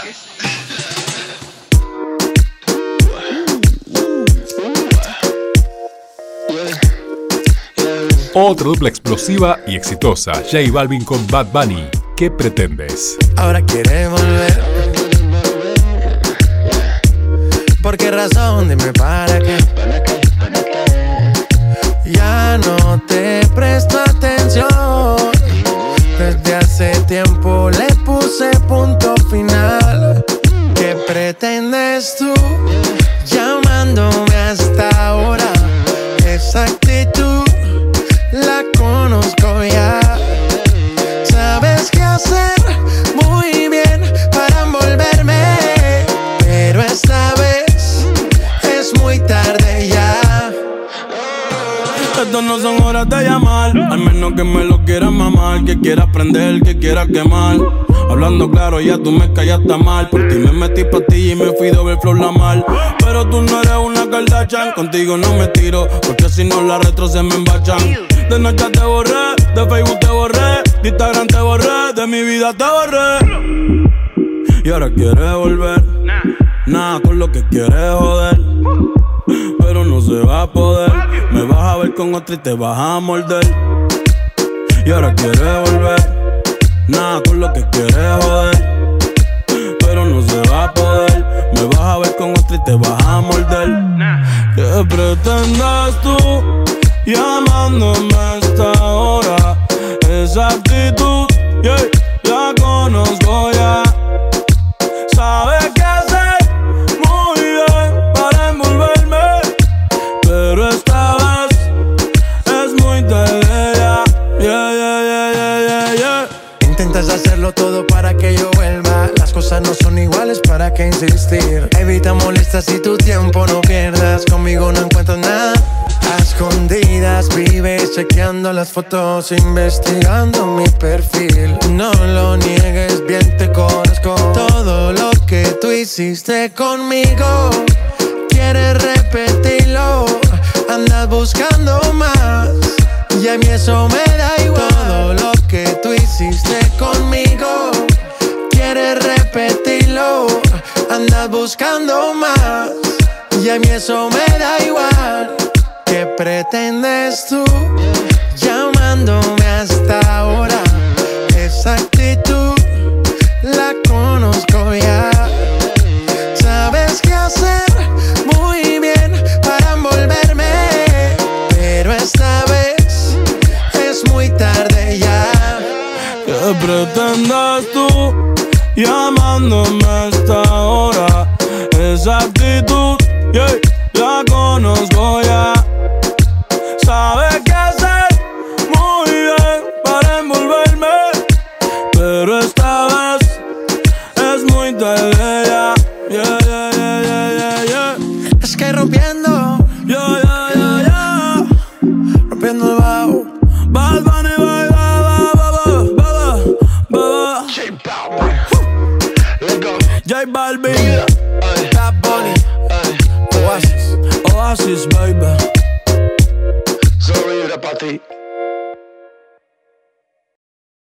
Otra dupla explosiva y exitosa, J Balvin con Bad Bunny. ¿Qué pretendes? Ahora quiere volver. ¿Por qué razón? Dime para qué. Ya no te presto atención. Desde hace tiempo le puse punto final. ¿Qué pretendes tú llamándome hasta ahora? Esa actitud la conozco ya. Sabes qué hacer muy bien para envolverme, pero esta vez es muy tarde ya. Estas no son horas de llamar, al menos que me lo quieras mamar, que quieras prender, que quieras quemar. Hablando claro, ya tú me callaste mal. Por ti me metí pastilla y me fui de Overflow la mal. Pero tú no eres una Kardashian, contigo no me tiro, porque si no la retro se me embachan. De noche te borré, de Facebook te borré, de Instagram te borré, de mi vida te borré. Y ahora quieres volver, nada con lo que quieres joder. Pero no se va a poder, me vas a ver con otra y te vas a morder. Y ahora quieres volver, nada con lo que quieres joder. Pero no se va a poder, me vas a ver con otra y te vas a morder. ¿Qué pretendes tú llamándome a esta hora? Esa actitud, yeah, la conozco ya. Sabes qué hacer muy bien para envolverme, pero esta vez es muy tarde ya. Yeah, yeah, yeah, yeah, yeah, yeah. Intentas hacerlo todo para que yo vuelva. Las cosas no son iguales, ¿para qué insistir? Evita molestas y tu tiempo no pierdas. Conmigo no encuentro nada. A escondidas vives chequeando las fotos, investigando mi perfil. No lo niegues, bien te conozco. Todo lo que tú hiciste conmigo, quieres repetirlo. Andas buscando más y a mí eso me da igual. Todo lo que tú hiciste conmigo, quieres repetirlo. Andas buscando más y a mí eso me da igual. ¿Qué pretendes tú llamándome hasta ahora? Esa actitud la conozco ya. Sabes qué hacer muy bien para envolverme, pero esta vez es muy tarde ya. ¿Qué pretendes tú llamándome hasta ahora? Esa actitud, yeah, la conozco ya. Sabes qué hacer muy bien para envolverme, pero esta vez es muy tarde ya. Yeah, yeah, yeah, yeah, yeah, yeah. Es que rompiendo, Yeah, yeah, yeah, yeah. rompiendo el bajo. Bad Bunny, bye, bye, bye, bye, bye, bye. J Balvin, let's go. J Balvin, Bad Bunny, Oasis. Oasis, baby. Sorry, era para ti.